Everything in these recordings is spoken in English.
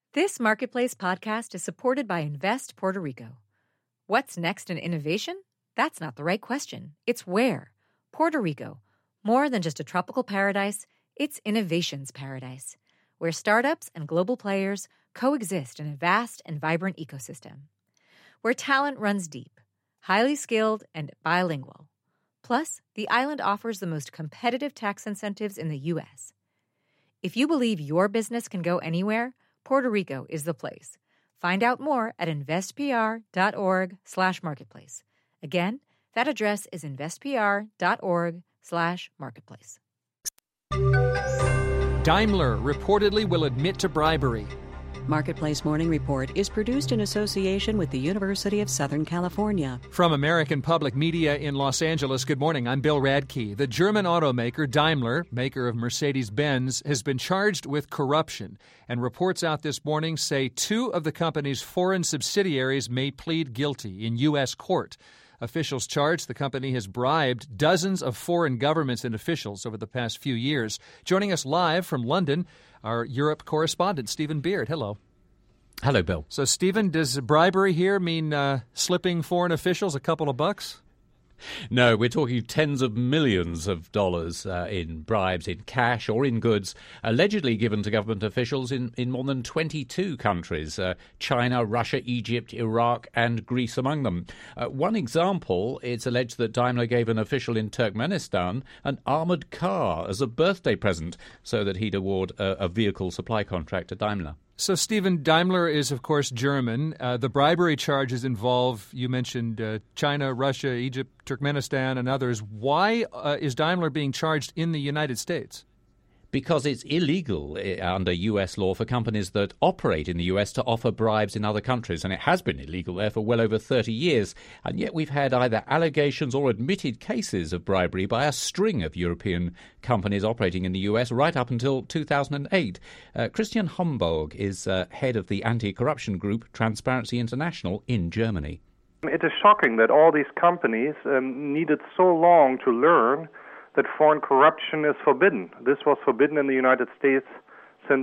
This Marketplace podcast is supported by Invest Puerto Rico. What's next in innovation? That's not the right question. It's where. Puerto Rico. More than just a tropical paradise, it's innovation's paradise, where startups and global players coexist in a vast and vibrant ecosystem. Where talent runs deep, highly skilled, and bilingual. Plus, the island offers the most competitive tax incentives in the U.S. If you believe your business can go anywhere, Puerto Rico is the place. Find out more at investpr.org/marketplace. Again, that address is investpr.org/marketplace. Daimler reportedly will admit to bribery. Marketplace Morning Report is produced in association with the University of Southern California. From American Public Media in Los Angeles, good morning. I'm Bill Radke. The German automaker Daimler, maker of Mercedes-Benz, has been charged with corruption. And reports out this morning say two of the company's foreign subsidiaries may plead guilty in U.S. court. Officials charge the company has bribed dozens of foreign governments and officials over the past few years. Joining us live from London, our Europe correspondent, Stephen Beard. Hello. Hello, Bill. So, Stephen, does bribery here mean slipping foreign officials a couple of bucks? No, we're talking tens of millions of dollars in bribes, in cash or in goods, allegedly given to government officials in more than 22 countries, China, Russia, Egypt, Iraq and Greece among them. One example, it's alleged that Daimler gave an official in Turkmenistan an armoured car as a birthday present so that he'd award a vehicle supply contract to Daimler. So, Stephen, Daimler is, of course, German. The bribery charges involve, you mentioned, China, Russia, Egypt, Turkmenistan, and others. Why is Daimler being charged in the United States? Because it's illegal under U.S. law for companies that operate in the U.S. to offer bribes in other countries, and it has been illegal there for well over 30 years. And yet we've had either allegations or admitted cases of bribery by a string of European companies operating in the U.S. right up until 2008. Christian Homburg is head of the anti-corruption group Transparency International in Germany. It is shocking that all these companies needed so long to learn that foreign corruption is forbidden. This was forbidden in the United States since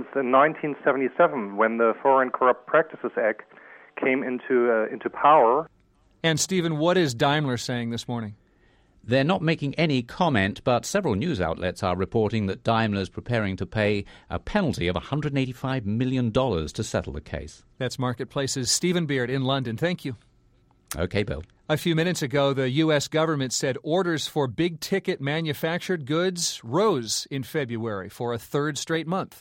1977, when the Foreign Corrupt Practices Act came into power. And, Stephen, what is Daimler saying this morning? They're not making any comment, but several news outlets are reporting that Daimler's preparing to pay a penalty of $185 million to settle the case. That's Marketplace's Stephen Beard in London. Thank you. Okay, Bill. A few minutes ago, the U.S. government said orders for big-ticket manufactured goods rose in February for a third straight month.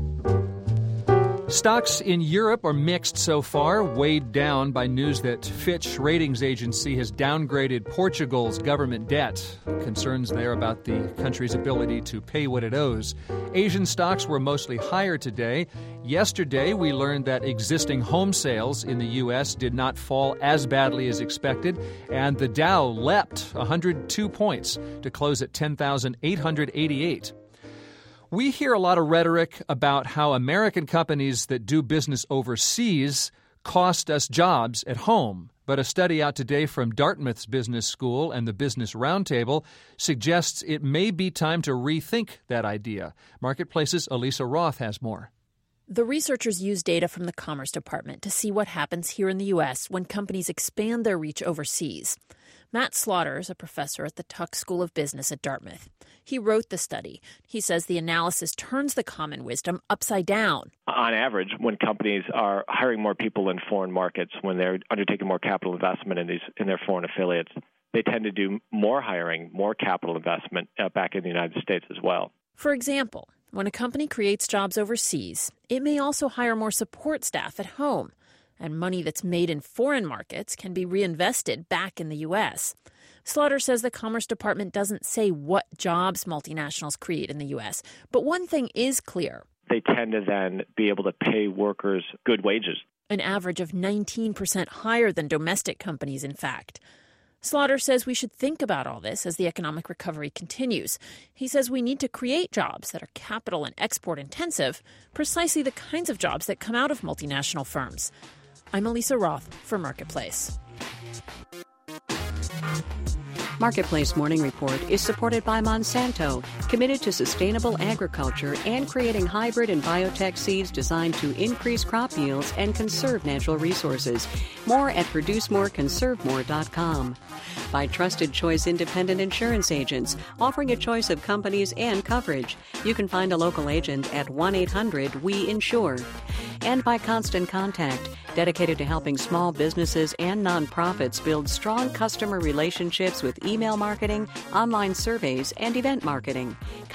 Stocks in Europe are mixed so far, weighed down by news that Fitch Ratings Agency has downgraded Portugal's government debt. Concerns there about the country's ability to pay what it owes. Asian stocks were mostly higher today. Yesterday, we learned that existing home sales in the U.S. did not fall as badly as expected, and the Dow leapt 102 points to close at 10,888. We hear a lot of rhetoric about how American companies that do business overseas cost us jobs at home. But a study out today from Dartmouth's Business School and the Business Roundtable suggests it may be time to rethink that idea. Marketplace's Elisa Roth has more. The researchers use data from the Commerce Department to see what happens here in the U.S. when companies expand their reach overseas. Matt Slaughter is a professor at the Tuck School of Business at Dartmouth. He wrote the study. He says the analysis turns the common wisdom upside down. On average, when companies are hiring more people in foreign markets, when they're undertaking more capital investment in their foreign affiliates, they tend to do more hiring, more capital investment back in the United States as well. For example, when a company creates jobs overseas, it may also hire more support staff at home. And money that's made in foreign markets can be reinvested back in the U.S. Slaughter says the Commerce Department doesn't say what jobs multinationals create in the U.S., but one thing is clear. They tend to then be able to pay workers good wages. An average of 19% higher than domestic companies, in fact. Slaughter says we should think about all this as the economic recovery continues. He says we need to create jobs that are capital and export intensive, precisely the kinds of jobs that come out of multinational firms. I'm Elisa Roth for Marketplace. Marketplace Morning Report is supported by Monsanto, committed to sustainable agriculture and creating hybrid and biotech seeds designed to increase crop yields and conserve natural resources. More at ProduceMoreConserveMore.com. By Trusted Choice Independent Insurance Agents, offering a choice of companies and coverage. You can find a local agent at 1-800-WE-INSURE. And by Constant Contact, dedicated to helping small businesses and nonprofits build strong customer relationships with email marketing, online surveys, and event marketing.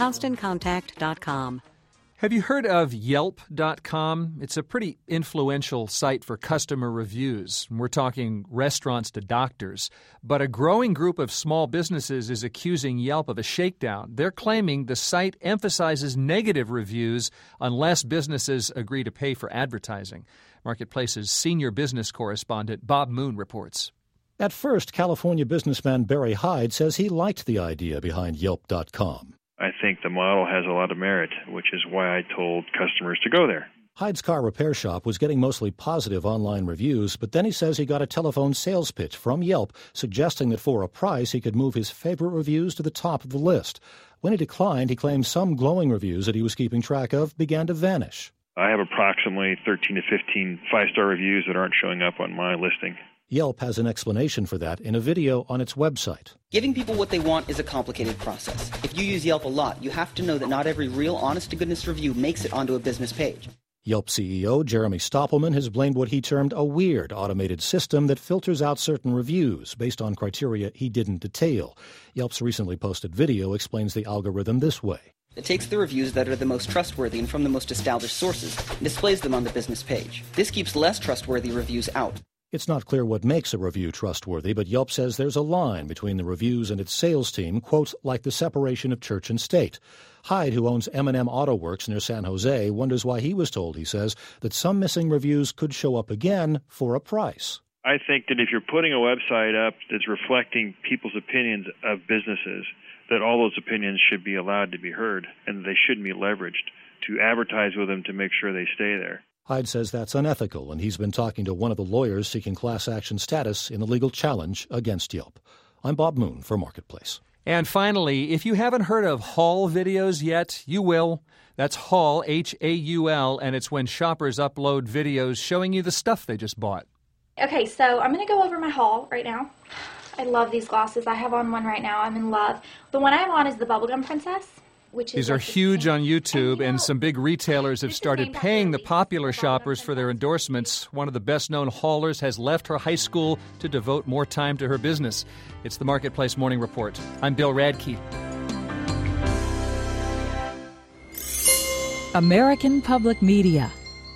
ConstantContact.com. Have you heard of Yelp.com? It's a pretty influential site for customer reviews. We're talking restaurants to doctors. But a growing group of small businesses is accusing Yelp of a shakedown. They're claiming the site emphasizes negative reviews unless businesses agree to pay for advertising. Marketplace's senior business correspondent Bob Moon reports. At first, California businessman Barry Hyde says he liked the idea behind Yelp.com. I think the model has a lot of merit, which is why I told customers to go there. Hyde's car repair shop was getting mostly positive online reviews, but then he says he got a telephone sales pitch from Yelp suggesting that for a price he could move his favorite reviews to the top of the list. When he declined, he claimed some glowing reviews that he was keeping track of began to vanish. I have approximately 13 to 15 five-star reviews that aren't showing up on my listing. Yelp has an explanation for that in a video on its website. Giving people what they want is a complicated process. If you use Yelp a lot, you have to know that not every real, honest-to-goodness review makes it onto a business page. Yelp CEO Jeremy Stoppelman has blamed what he termed a weird automated system that filters out certain reviews based on criteria he didn't detail. Yelp's recently posted video explains the algorithm this way. It takes the reviews that are the most trustworthy and from the most established sources and displays them on the business page. This keeps less trustworthy reviews out. It's not clear what makes a review trustworthy, but Yelp says there's a line between the reviews and its sales team, quote, like the separation of church and state. Hyde, who owns M&M Auto Works near San Jose, wonders why he was told, he says, that some missing reviews could show up again for a price. I think that if you're putting a website up that's reflecting people's opinions of businesses, that all those opinions should be allowed to be heard and they shouldn't be leveraged to advertise with them to make sure they stay there. Hyde says that's unethical, and he's been talking to one of the lawyers seeking class action status in a legal challenge against Yelp. I'm Bob Moon for Marketplace. And finally, if you haven't heard of haul videos yet, you will. That's haul, H-A-U-L, and it's when shoppers upload videos showing you the stuff they just bought. Okay, so I'm going to go over my haul right now. I love these glasses. I have on one right now. I'm in love. The one I have on is the Bubblegum Princess. These are huge on YouTube, and some big retailers have started paying the popular shoppers for their endorsements. One of the best-known haulers has left her high school to devote more time to her business. It's the Marketplace Morning Report. I'm Bill Radke. American Public Media.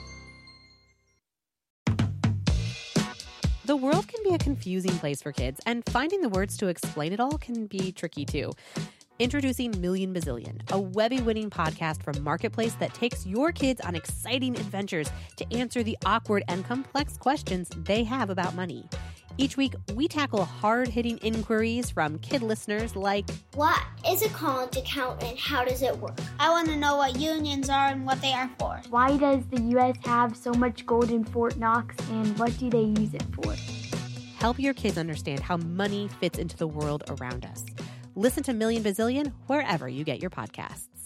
The world can be a confusing place for kids, and finding the words to explain it all can be tricky, too. Introducing Million Bazillion, a Webby-winning podcast from Marketplace that takes your kids on exciting adventures to answer the awkward and complex questions they have about money. Each week, we tackle hard-hitting inquiries from kid listeners like, what is a college account and how does it work? I want to know what unions are and what they are for. Why does the U.S. have so much gold in Fort Knox and what do they use it for? Help your kids understand how money fits into the world around us. Listen to Million Bazillion wherever you get your podcasts.